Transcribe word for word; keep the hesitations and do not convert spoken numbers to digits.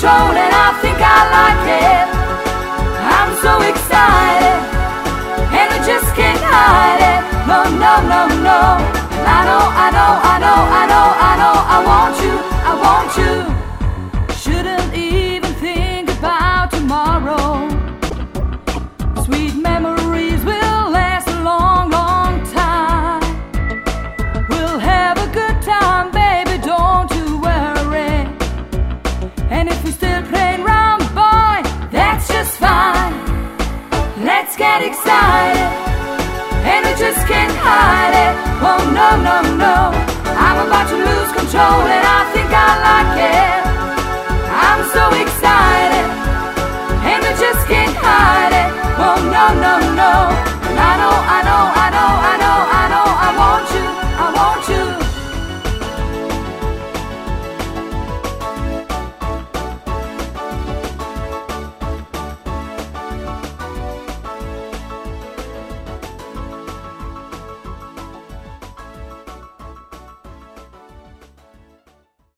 control, and I think I like it. I'm so excited, and I just can't hide it. No, no, no, no. I know, I know, I know, I know, I know. I want you, I want you. Shouldn't even think about tomorrow. Sweet memories will last a long, long time. We'll have a good time, baby, don't you worry. And if we're still playing round, boy, that's just fine. Let's get excited, and I just can't hide it. Oh, no, no, no. I'm about to lose control, and I think